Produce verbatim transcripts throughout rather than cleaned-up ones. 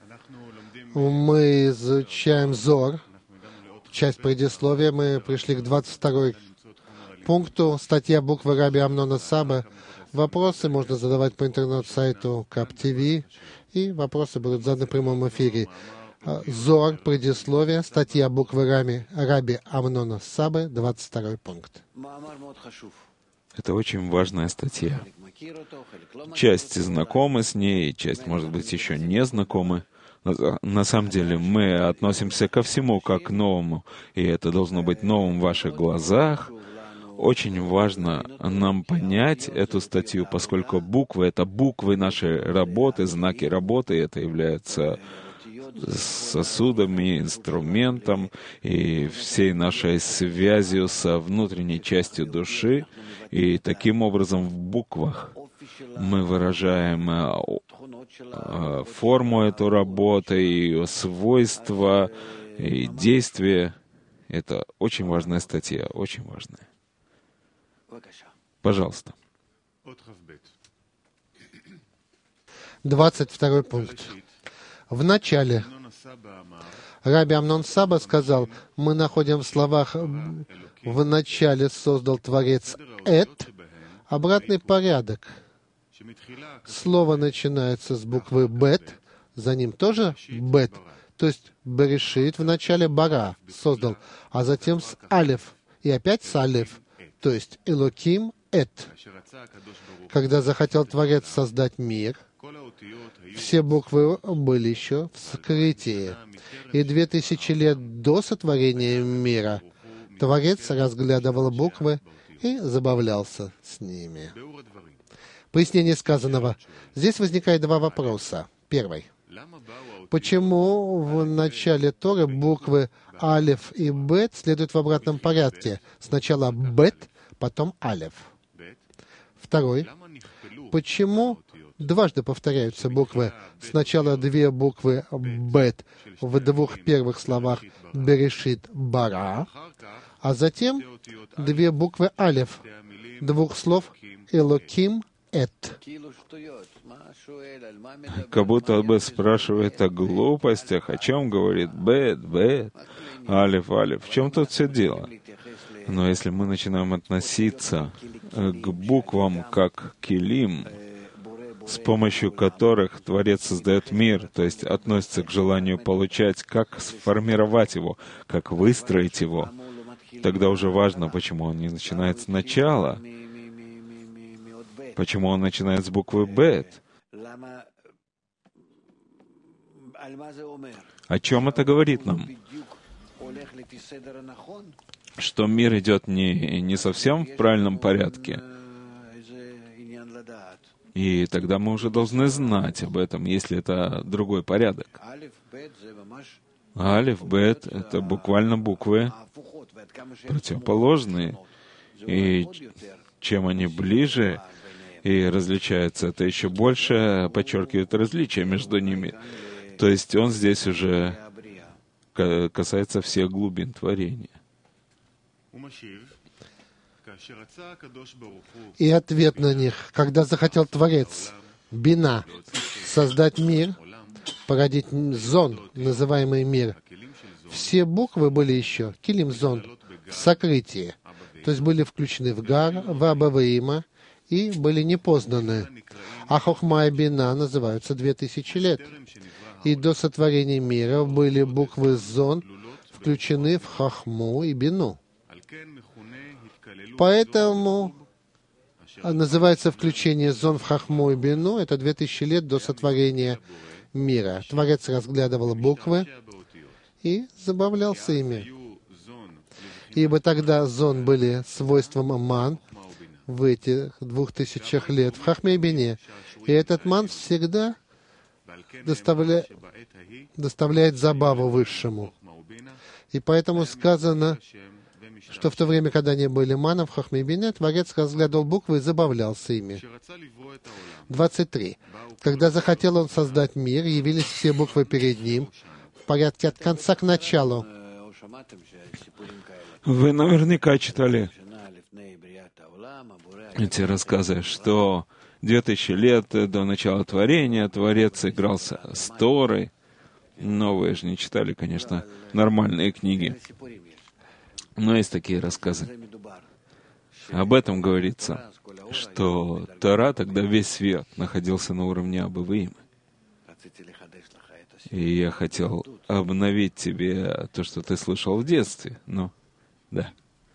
Мы изучаем Зор, часть предисловия. Мы пришли к двадцать второму пункту, статья буквы Раби Амнона Саба. Вопросы можно задавать по интернет-сайту Кап ти ви, и вопросы будут заданы в прямом эфире. Зор, предисловие, статья буквы Раби, Раби Амнона Сабы, двадцать второй пункт. Это очень важная статья. Часть знакомы с ней, часть, может быть, еще не знакомы. На самом деле мы относимся ко всему как к новому, и это должно быть новым в ваших глазах. Очень важно нам понять эту статью, поскольку буквы — это буквы нашей работы, знаки работы, это является сосудами, инструментом и всей нашей связью со внутренней частью души. И таким образом в буквах мы выражаем форму этой работы, ее свойства и действия. Это очень важная статья, очень важная. Пожалуйста. двадцать второй пункт. В начале Раби Амнон Саба сказал, мы находим в словах «в начале создал Творец Эт» обратный порядок. Слово начинается с буквы Бет, за ним тоже Бет, то есть Берешит в начале Бара создал, а затем с Алеф, и опять с Алеф, то есть Элоким Эт. Когда захотел Творец создать мир, все буквы были еще в скрытии. И две тысячи лет до сотворения мира Творец разглядывал буквы и забавлялся с ними. Пояснение сказанного. Здесь возникает два вопроса. Первый. Почему в начале Торы буквы Алеф и Бет следуют в обратном порядке? Сначала Бет, потом Алеф. Второй. Почему дважды повторяются буквы? Сначала две буквы Бет в двух первых словах Берешит Бара, а затем две буквы Алеф двух слов Элоким Эт. Как будто бы спрашивает о глупостях, о чем говорит Бет, Бет, Алеф, Алеф. В чем тут все дело? Но если мы начинаем относиться к буквам как килим, с помощью которых Творец создает мир, то есть относится к желанию получать, как сформировать его, как выстроить его, тогда уже важно, почему он не начинает сначала, почему он начинает с буквы Бет. О чем это говорит нам? Что мир идет не, не совсем в правильном порядке. И тогда мы уже должны знать об этом, если это другой порядок. Алиф, Бет — это буквально буквы противоположные. И чем они ближе и различаются, это еще больше подчеркивает различия между ними. То есть он здесь уже касается всех глубин творения. И ответ на них. Когда захотел Творец, Бина, создать мир, породить зон, называемый мир, все буквы были еще, килим зон, в сокрытии, то есть были включены в Гар, в Абаваима, и были непознаны. А Хохма и Бина называются две тысячи лет. И до сотворения мира были буквы зон включены в Хохму и Бину. Поэтому называется включение зон в Хохму и Бину, это две тысячи лет до сотворения мира. Творец разглядывал буквы и забавлялся ими. Ибо тогда зон были свойством ман в этих двух тысячах лет в Хохме и Бине. И этот ман всегда доставля... доставляет забаву Высшему. И поэтому сказано, что в то время, когда они были маном в Хохме и Бине, Творец разглядывал буквы и забавлялся ими. двадцать три. Когда захотел он создать мир, явились все буквы перед ним в порядке от конца к началу. Вы наверняка читали эти рассказы, что две тысячи лет до начала творения Творец игрался с Торой, Новые же не читали, конечно, нормальные книги. Но есть такие рассказы. Об этом говорится, что Тора, тогда весь свет находился на уровне Абы Ваимы. И я хотел обновить тебе то, что ты слышал в детстве. Ну, да.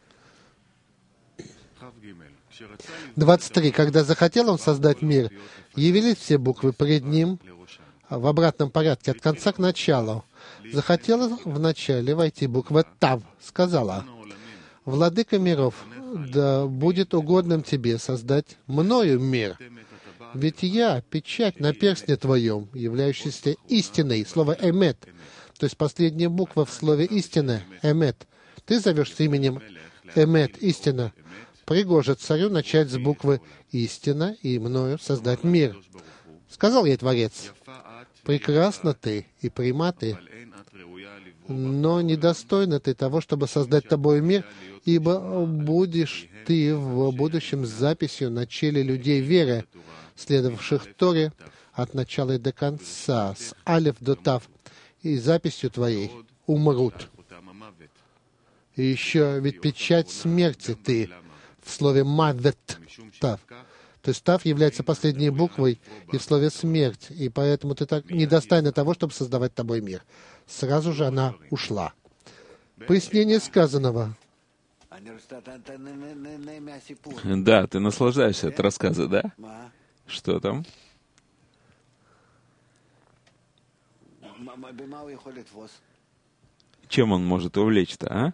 двадцать три. Когда захотел он создать мир, явились все буквы пред ним в обратном порядке, от конца к началу. Захотела вначале войти буква Тав, сказала: «Владыка миров, да будет угодным тебе создать мною мир. Ведь я — печать на перстне твоем, являющийся истиной». Слово «эмет», то есть последняя буква в слове «истина», «эмет». Ты зовешься именем «эмет», «истина». Пригоже царю начать с буквы «истина» и мною создать мир. Сказал ей Творец: «Прекрасна ты и пряма ты, но недостойна ты того, чтобы создать тобою мир, ибо будешь ты в будущем записью на челе людей веры, следовавших Торе от начала и до конца, с Алеф до Тав, и записью твоей умрут. И еще ведь печать смерти ты в слове «мавет» Тав. То есть Тав является последней буквой и в слове «смерть», и поэтому ты так недостойна того, чтобы создавать тобой мир. Сразу же она ушла. Пояснение сказанного. Да, ты наслаждаешься от рассказа, да? Что там? Чем он может увлечь-то, а?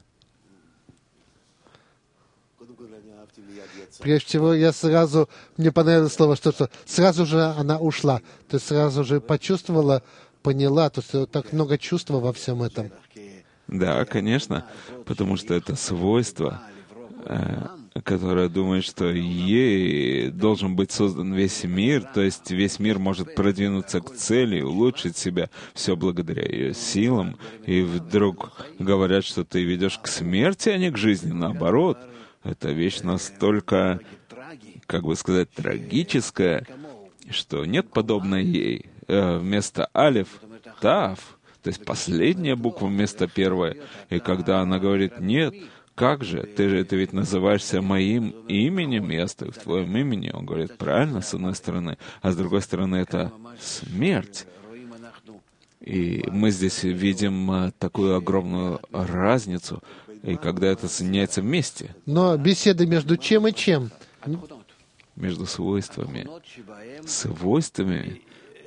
Прежде всего, я сразу, мне понравилось слово, что, что сразу же она ушла. То есть сразу же почувствовала, поняла, то есть так много чувства во всем этом. Да, конечно, потому что это свойство, э, которое думает, что ей должен быть создан весь мир, то есть весь мир может продвинуться к цели, улучшить себя, все благодаря ее силам, и вдруг говорят, что ты ведешь к смерти, а не к жизни, наоборот. Это вещь настолько, как бы сказать, трагическая, что нет подобной ей. Э, вместо алиф — тав, то есть последняя буква вместо первой. И когда она говорит «нет», как же, ты же это ведь называешься моим именем, я стою в твоем имени. Он говорит правильно, с одной стороны, а с другой стороны это смерть. И мы здесь видим такую огромную разницу, и когда это соединяется вместе. Но беседа между чем и чем? Между свойствами. Свойствами,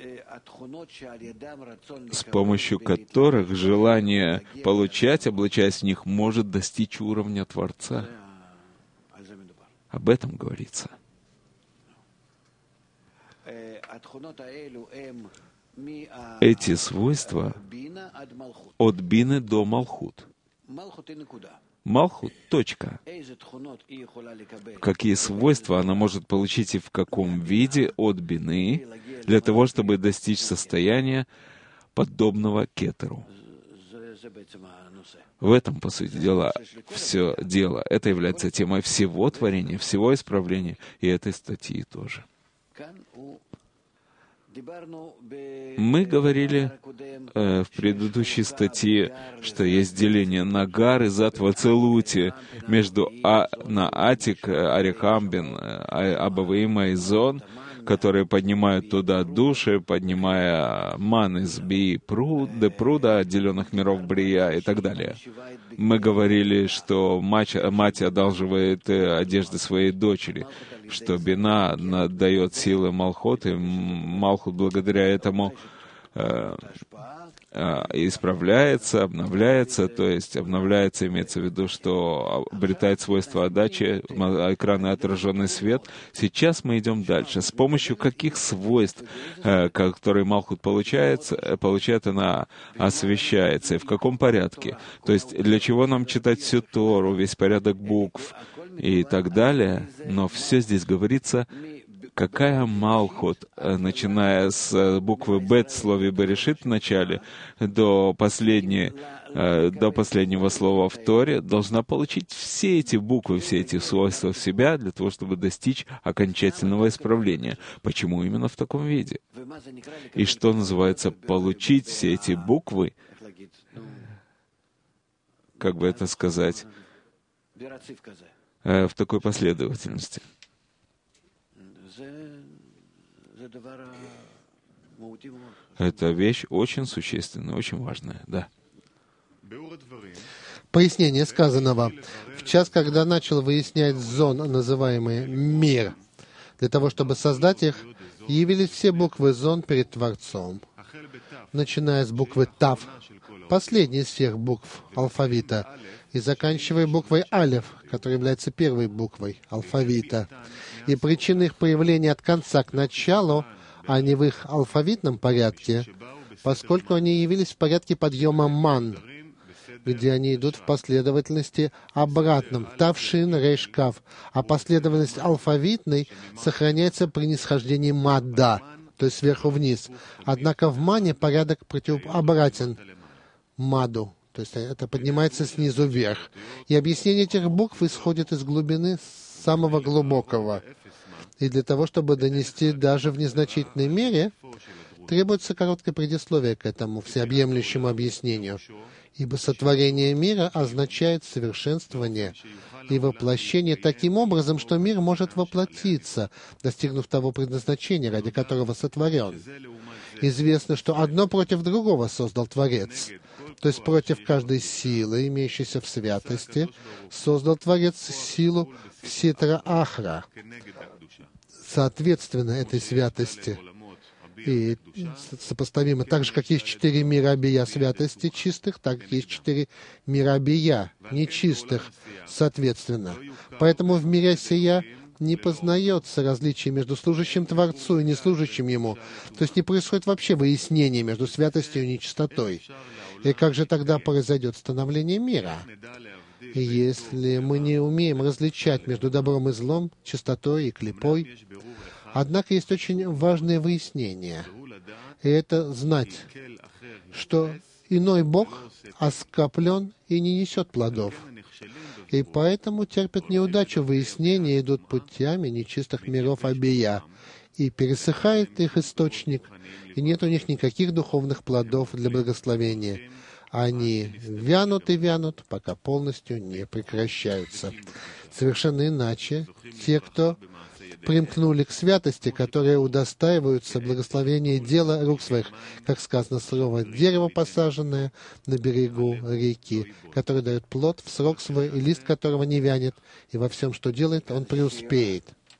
с помощью которых желание получать, облачаясь в них, может достичь уровня Творца. Об этом говорится. Эти свойства от бины до малхут. Малхут — точка. Какие свойства она может получить и в каком виде от бины для того, чтобы достичь состояния, подобного кетеру. В этом, по сути дела, все дело. Это является темой всего творения, всего исправления, и этой статьи тоже. Мы говорили э, в предыдущей статье, что есть деление на Гар и Затва Целути между а, на Атик, Арихамбин, Аба Ваима и Зон, которые поднимают туда души, поднимая ман из Би пруд, де пруда, отделенных миров Брия и так далее. Мы говорили, что мать, мать одалживает одежды своей дочери, что Бина дает силы Малхот, и Малхут благодаря этому э, э, исправляется, обновляется, то есть обновляется, имеется в виду, что обретает свойства отдачи, экраны отраженный свет. Сейчас мы идем дальше. С помощью каких свойств, э, которые Малхут получает, получает, она освещается, и в каком порядке? То есть для чего нам читать всю Тору, весь порядок букв и так далее, но все здесь говорится, какая Малхут, начиная с буквы Бет в слове Берешит в начале, до последней э, до последнего слова в Торе, должна получить все эти буквы, все эти свойства в себя для того, чтобы достичь окончательного исправления. Почему именно в таком виде? И что называется получить все эти буквы, как бы это сказать, э, в такой последовательности? Это вещь очень существенная, очень важная, да. Пояснение сказанного. В час, когда начал выяснять зон, называемый мир, для того, чтобы создать их, явились все буквы зон перед Творцом, начиная с буквы Тав, последней из всех букв алфавита, и заканчивая буквой Алеф, которая является первой буквой алфавита. И причина их появления от конца к началу, а не в их алфавитном порядке, поскольку они явились в порядке подъема ман, где они идут в последовательности обратном, Тавшин, Рейш, Кав, а последовательность алфавитной сохраняется при нисхождении Мада, то есть сверху вниз. Однако в мане порядок противообратен Маду, то есть это поднимается снизу вверх. И объяснение этих букв исходит из глубины самого глубокого. И для того, чтобы донести даже в незначительной мере, требуется короткое предисловие к этому всеобъемлющему объяснению. Ибо сотворение мира означает совершенствование и воплощение таким образом, что мир может воплотиться, достигнув того предназначения, ради которого сотворен. Известно, что одно против другого создал Творец, то есть против каждой силы, имеющейся в святости, создал Творец силу в Ситра Ахра, соответственно этой святости. И сопоставимо. Так же, как есть четыре мира бия святости чистых, так есть четыре мира бия нечистых, соответственно. Поэтому в мире сия не познается различие между служащим Творцу и неслужащим Ему. То есть не происходит вообще выяснение между святостью и нечистотой. И как же тогда произойдет становление мира? И если мы не умеем различать между добром и злом, чистотой и клипой, однако есть очень важное выяснение, и это знать, что иной Бог оскоплен и не несет плодов, и поэтому терпят неудачу выяснения, идут путями нечистых миров Абия, и пересыхает их источник, и нет у них никаких духовных плодов для благословения. Они вянут и вянут, пока полностью не прекращаются. Совершенно иначе те, кто примкнули к святости, которые удостаиваются благословения дела рук своих, как сказано слово «дерево, посаженное на берегу реки», которое дает плод в срок свой, и лист которого не вянет, и во всем, что делает, он преуспеет.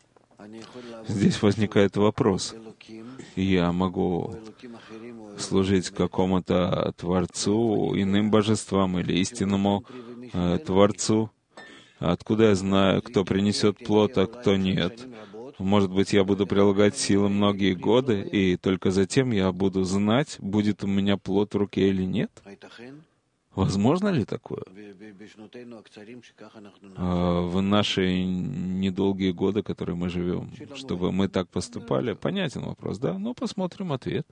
Здесь возникает вопрос. Я могу служить какому-то Творцу, иным божествам или истинному э, Творцу. Откуда я знаю, кто принесет плод, а кто нет? Может быть, я буду прилагать силы многие годы, и только затем я буду знать, будет у меня плод в руке или нет? Возможно ли такое? В наши недолгие годы, которые мы живем, чтобы мы так поступали? Понятен вопрос, да? Но посмотрим ответ.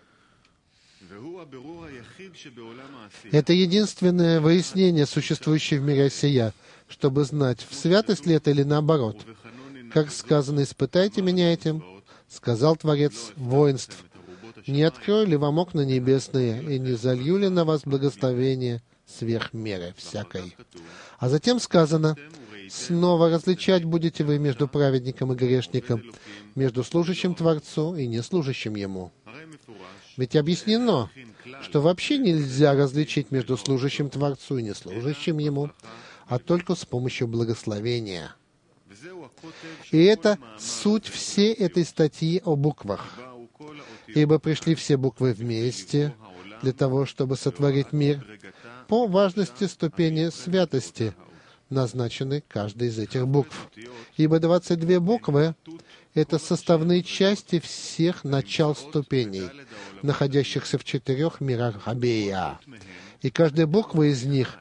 Это единственное выяснение, существующее в мире сия, чтобы знать, в святость ли это или наоборот. Как сказано, «Испытайте меня этим», сказал Творец воинств, «Не открою ли вам окна небесные, и не залью ли на вас благословение сверх меры всякой?» А затем сказано, «Снова различать будете вы между праведником и грешником, между служащим Творцу и неслужащим Ему». Ведь объяснено, что вообще нельзя различить между служащим Творцу и неслужащим Ему, а только с помощью благословения. И это суть всей этой статьи о буквах. Ибо пришли все буквы вместе для того, чтобы сотворить мир по важности ступени святости, назначены каждой из этих букв. Ибо двадцать две буквы — это составные части всех начал ступеней, находящихся в четырех мирах Абия. И каждая буква из них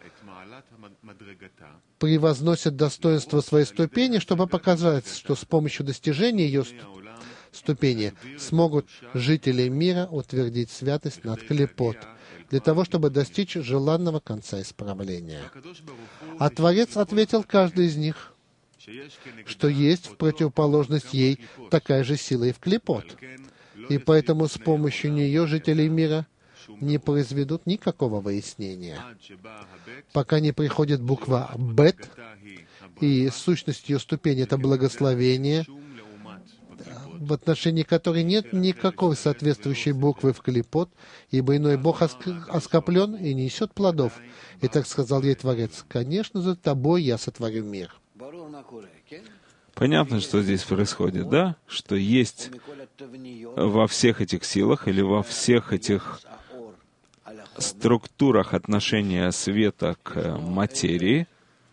превозносит достоинство своей ступени, чтобы показать, что с помощью достижения ее ступени, смогут жители мира утвердить святость над клипот, для того, чтобы достичь желанного конца исправления. А Творец ответил каждый из них, что есть в противоположность ей такая же сила и в клипот. И поэтому с помощью нее жители мира не произведут никакого выяснения, пока не приходит буква «бет», и сущность ее ступени — это благословение, в отношении которой нет никакой соответствующей буквы в клипот, ибо иной Бог оскоплен и не несет плодов. И так сказал ей Творец: «Конечно, за тобой я сотворю мир». Понятно, что здесь происходит, да? Что есть во всех этих силах или во всех этих структурах отношения света к материи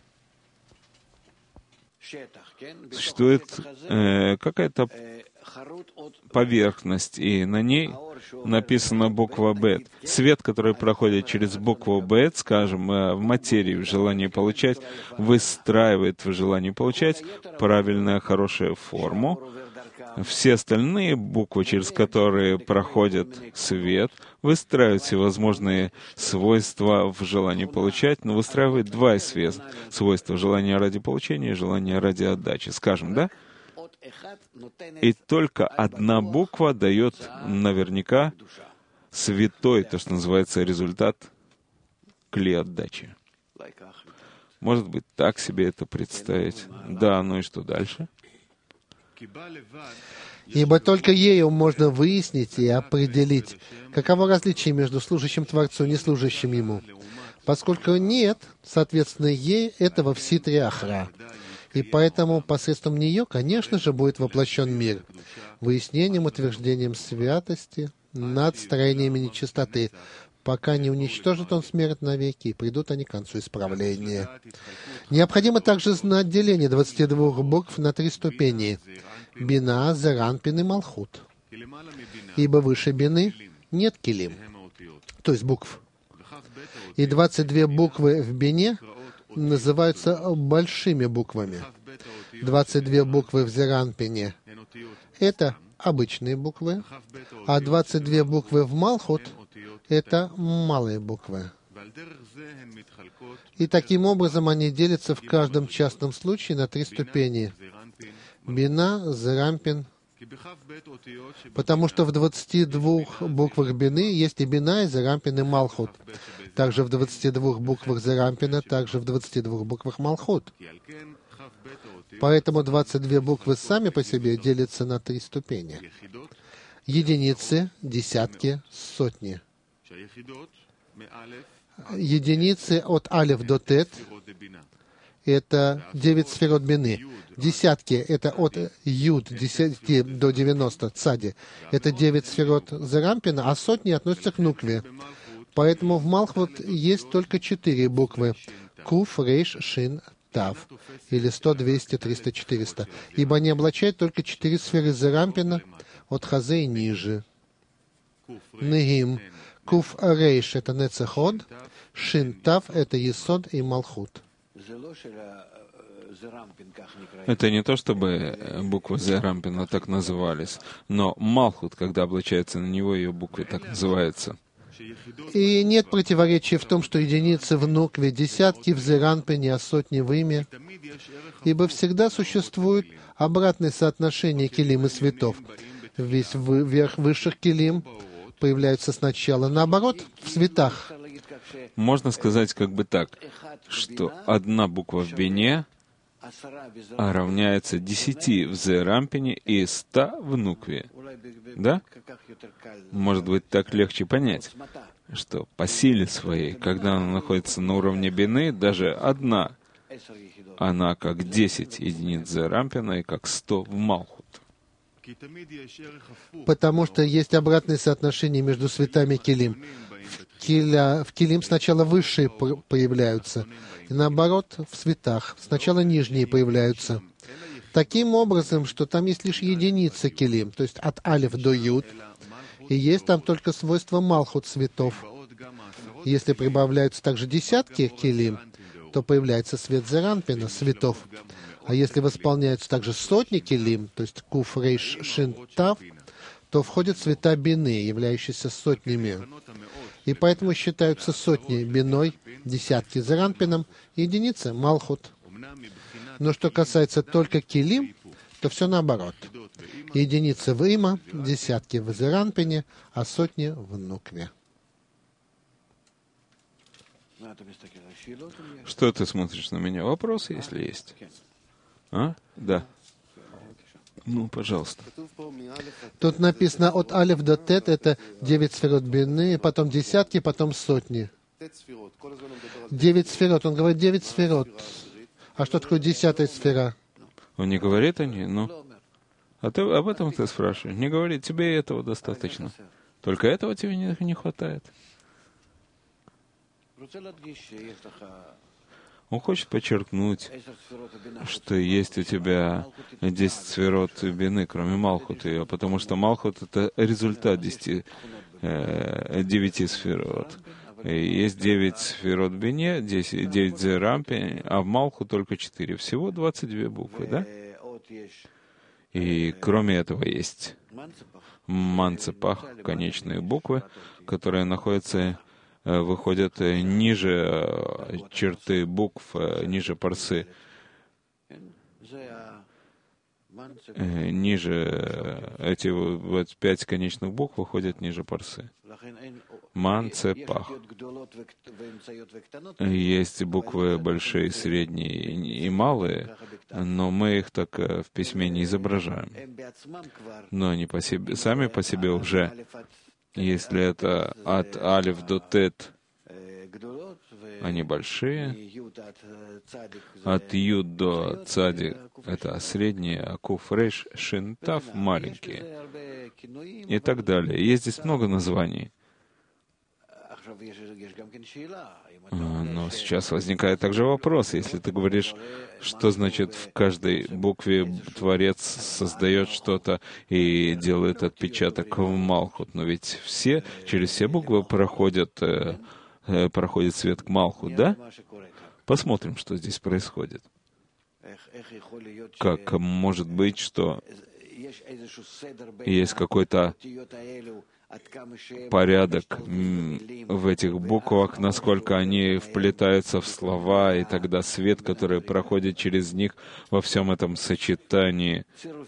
существует э, какая-то поверхность, и на ней написана буква «бет». Свет, который проходит через букву «бет», скажем, в материи, в желании получать, выстраивает в желании получать правильную, хорошую форму. Все остальные буквы, через которые проходит свет, выстраивают всевозможные свойства в желании получать, но выстраивают два свойства — желание ради получения и желание ради отдачи. Скажем, да? И только одна буква дает наверняка святой, то, что называется, результат кли отдачи. Может быть, так себе это представить. Да, ну и что дальше? Ибо только ею можно выяснить и определить, каково различие между служащим Творцу и неслужащим Ему, поскольку нет, соответственно, ей этого в ситре Ахра. И поэтому посредством нее, конечно же, будет воплощен мир, выяснением, утверждением святости над строениями нечистоты, пока не уничтожит он смерть навеки, и придут они к концу исправления. Необходимо также знать деление двадцати двух букв на три ступени — Бина, Зеранпин и Малхут. Ибо выше Бины нет килим, то есть букв. И двадцать две буквы в Бине называются большими буквами. двадцать две буквы в Зеранпине — это обычные буквы, а двадцать две буквы в Малхут — это малые буквы. И таким образом они делятся в каждом частном случае на три ступени — Бина, Зеранпин, потому что в двадцати двух буквах Бины есть и Бина, и Зеранпин, и Малхут. Также в двадцати двух буквах Зеранпина, также в двадцати двух буквах Малхут. Поэтому двадцать две буквы сами по себе делятся на три ступени. Единицы, десятки, сотни. Единицы от алеф до тет — это девять сферот Бины. Десятки — это от юд десяти до девяноста, цади. Это девять сферот Зеранпина, а сотни относятся к нукве. Поэтому в Малхут есть только четыре буквы — Куф, Рейш, Шин, Тав, или сто, двести, триста, четыреста. Ибо они облачают только четыре сферы Зеранпина от Хазе и ниже. Негим. Куф, Рейш — это Нецеход, Шин, Тав — это Есод и Малхут. Это не то, чтобы буквы Зеранпина так назывались, но Малхут, когда облачается на него, ее буквы так называются. И нет противоречия в том, что единицы в нукве, десятки в Зеранпине, а сотни в име, ибо всегда существует обратное соотношение килим и светов. Весь верх высших килим появляются сначала, наоборот, в светах. Можно сказать как бы так, что одна буква в Бине равняется десяти в Зеранпине и ста в нукве. Да? Может быть, так легче понять, что по силе своей, когда она находится на уровне Бины, даже одна, она как десять единиц Зеранпина и как сто в Малхут. Потому что есть обратное соотношение между светами килим. В, киля, в килим сначала высшие появляются, и наоборот, в светах сначала нижние появляются. Таким образом, что там есть лишь единица килим, то есть от алиф до юд, и есть там только свойства Малхут светов. Если прибавляются также десятки килим, то появляется свет Зеранпина, светов. А если восполняются также сотни килим, то есть куф, рейш, шин, тав, то входят цвета бины, являющиеся сотнями. И поэтому считаются сотни биной, десятки зеранпином и единицы малхут. Но что касается только килим, то все наоборот. Единицы в има, десятки в зеранпине, а сотни в нукве. Что ты смотришь на меня? Вопросы, если есть? А? Да. Ну, пожалуйста. Тут написано от алиф до тет, это девять сферот бины, потом десятки, потом сотни. Девять сферот, он говорит девять сферот. А что такое десятая сфера? Он не говорит о ней, ну. А ты об этом ты спрашиваешь? Не говорит, тебе и этого достаточно. Только этого тебе не, не хватает. Он хочет подчеркнуть, что есть у тебя десять сферот бины, кроме Малхута, потому что Малхут — это результат десяти, э, девяти сферот. И есть девять сферот бине, девять зерампи, а в Малху только четыре. Всего двадцать две буквы, да? И кроме этого есть манцепах, конечные буквы, которые находятся, выходят ниже черты букв, ниже парсы, ниже эти вот пять конечных букв выходят ниже парсы. Манцепах. Есть буквы большие, средние и малые, но мы их так в письме не изображаем. Но они по себе, сами по себе уже, если это от алиф до тет, они большие, от юд до цади это средние, а куф, рейш, шин, тав маленькие, и так далее. Есть здесь много названий. Но сейчас возникает также вопрос, если ты говоришь, что значит в каждой букве Творец создает что-то и делает отпечаток в Малхут, но ведь все, через все буквы проходят, э, э, проходит свет к Малхут, да? Посмотрим, что здесь происходит. Как может быть, что есть какой-то порядок в этих буквах, насколько они вплетаются в слова, и тогда свет, который проходит через них во всем этом сочетании,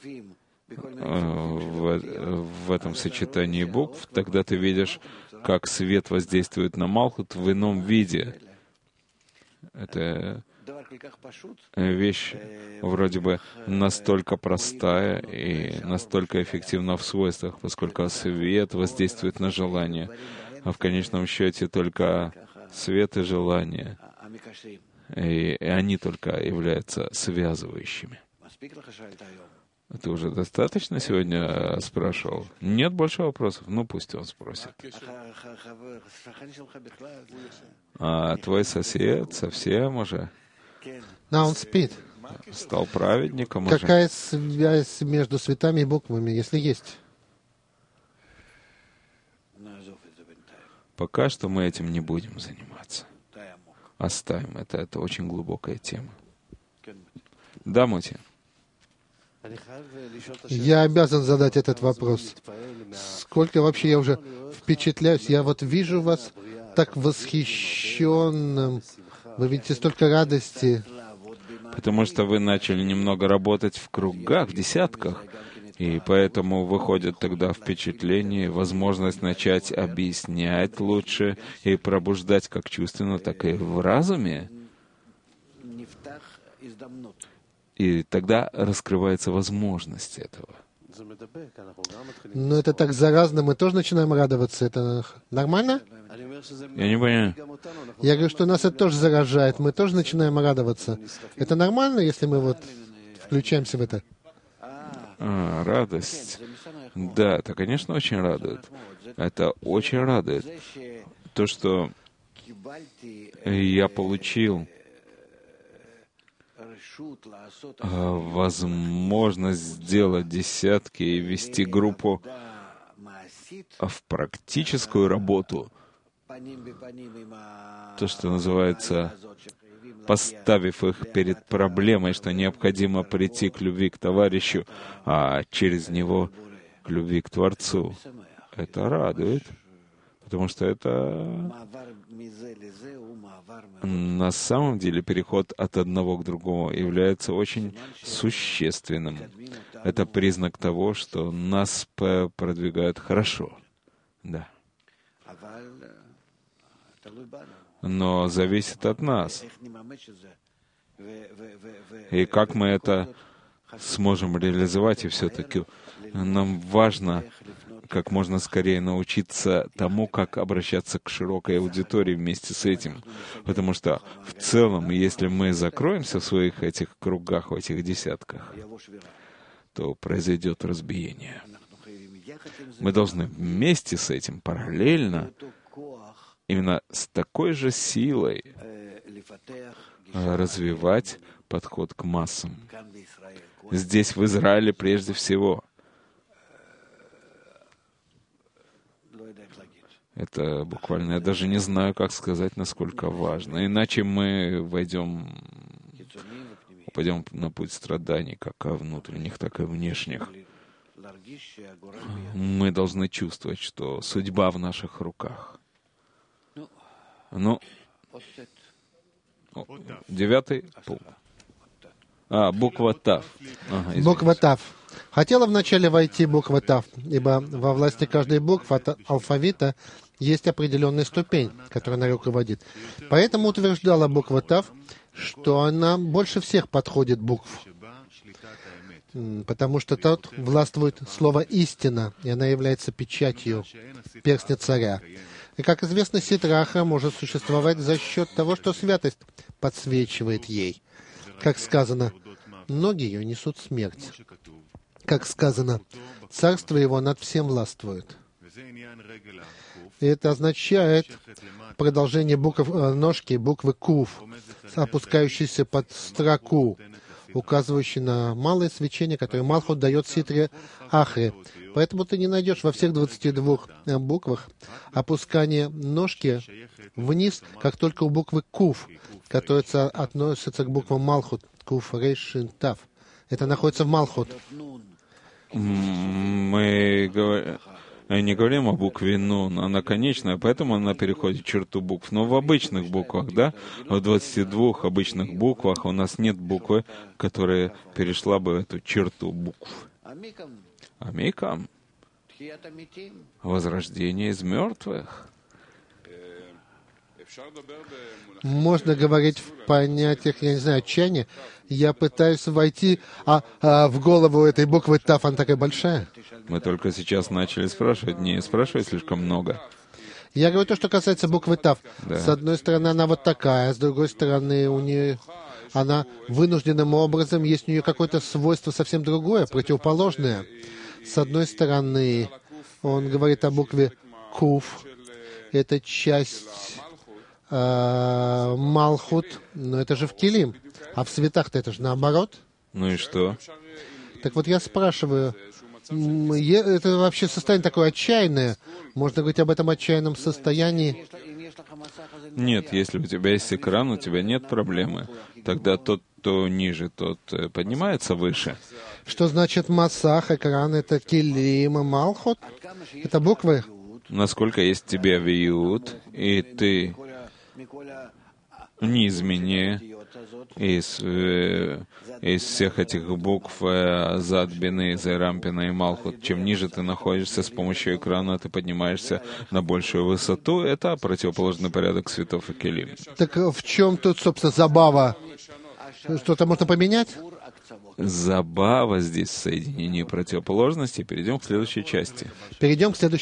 в, в этом сочетании букв, тогда ты видишь, как свет воздействует на Малхут в ином виде. Это вещь вроде бы настолько простая и настолько эффективна в свойствах, поскольку свет воздействует на желание, а в конечном счете только свет и желание, и, и они только являются связывающими. Ты уже достаточно сегодня спрашивал? Нет больше вопросов? Ну, пусть он спросит. А твой сосед совсем уже? Да, он спит. Стал праведником уже. Какая связь между цветами и буквами, если есть? Пока что мы этим не будем заниматься. Оставим это. Это очень глубокая тема. Да, Мути? Я обязан задать этот вопрос. Сколько вообще я уже впечатляюсь. Я вот вижу вас так восхищенным. Вы видите столько радости. Потому что вы начали немного работать в кругах, в десятках, и поэтому выходит тогда впечатление, возможность начать объяснять лучше и пробуждать как чувственно, так и в разуме. И тогда раскрывается возможность этого. Но это так заразно, мы тоже начинаем радоваться. Это нормально? Я не понимаю. Я говорю, что нас это тоже заражает, мы тоже начинаем радоваться. Это нормально, если мы вот включаемся в это? А, радость. Да, это, конечно, очень радует. Это очень радует. То, что я получил возможность сделать десятки и вести группу в практическую работу, то, что называется поставив их перед проблемой, что необходимо прийти к любви к товарищу, а через него к любви к Творцу. Это радует, потому что это на самом деле переход от одного к другому является очень существенным. Это признак того, что нас продвигают хорошо. Да. Но зависит от нас. И как мы это сможем реализовать, и все-таки нам важно как можно скорее научиться тому, как обращаться к широкой аудитории вместе с этим. Потому что в целом, если мы закроемся в своих этих кругах, в этих десятках, то произойдет разбиение. Мы должны вместе с этим, параллельно, именно с такой же силой развивать подход к массам. Здесь, в Израиле, прежде всего. Это буквально, я даже не знаю, как сказать, насколько важно. Иначе мы войдем, упадем на путь страданий, как внутренних, так и внешних. Мы должны чувствовать, что судьба в наших руках. Ну, девятый пункт. А, буква Тав. Ага, буква Тав. Хотела вначале войти буква Тав, ибо во власти каждой буквы от алфавита есть определенная ступень, которая она руководит. Поэтому утверждала буква Тав, что она больше всех подходит букв, потому что тут властвует слово «истина», и она является печатью перстня царя. И, как известно, ситраха может существовать за счет того, что святость подсвечивает ей. Как сказано, ноги ее несут смерть. Как сказано, царство его над всем властвует. И это означает продолжение букв, ножки буквы Кув, опускающейся под строку, указывающей на малое свечение, которое Малхут дает ситре Ахре. Поэтому ты не найдешь во всех двадцати двух буквах опускание ножки вниз, как только у буквы Кув, которая относится к буквам Малхут, Кув, Рейш, Шин, Тав. Это находится в Малхут. Мы говорим... не говорим о букве Нун, она конечная, поэтому она переходит черту букв. Но в обычных буквах, да, в двадцати двух обычных буквах у нас нет буквы, которая перешла бы эту черту букв. Амикам. Возрождение из мертвых. Можно говорить в понятиях, я не знаю, отчаяния. Я пытаюсь войти, а, а в голову этой буквы Тав, она такая большая. Мы только сейчас начали спрашивать, не спрашивай слишком много. Я говорю то, что касается буквы Тав. Да. С одной стороны, она вот такая, с другой стороны, у нее она вынужденным образом, есть у нее какое-то свойство совсем другое, противоположное. С одной стороны, он говорит о букве Кув. Это часть э, Малхут, но это же в Келим. А в светах-то это же наоборот. Ну и что? Так вот я спрашиваю, это вообще состояние такое отчаянное? Можно говорить об этом отчаянном состоянии? Нет, если у тебя есть экран, у тебя нет проблемы. Тогда тот, кто ниже, тот поднимается выше. Что значит Масах, экран? Это Келим и Малхут? Это буквы? Насколько есть в тебе виют, и ты низменнее из, э, из всех этих букв э, Зад, Бины, Зайрампина и Малхут. Чем ниже ты находишься, с помощью экрана ты поднимаешься на большую высоту. Это противоположный порядок светов и келим. Так в чем тут, собственно, забава? Что-то можно поменять? Забава здесь в соединении противоположностей. Перейдем к следующей части. Перейдем к следующей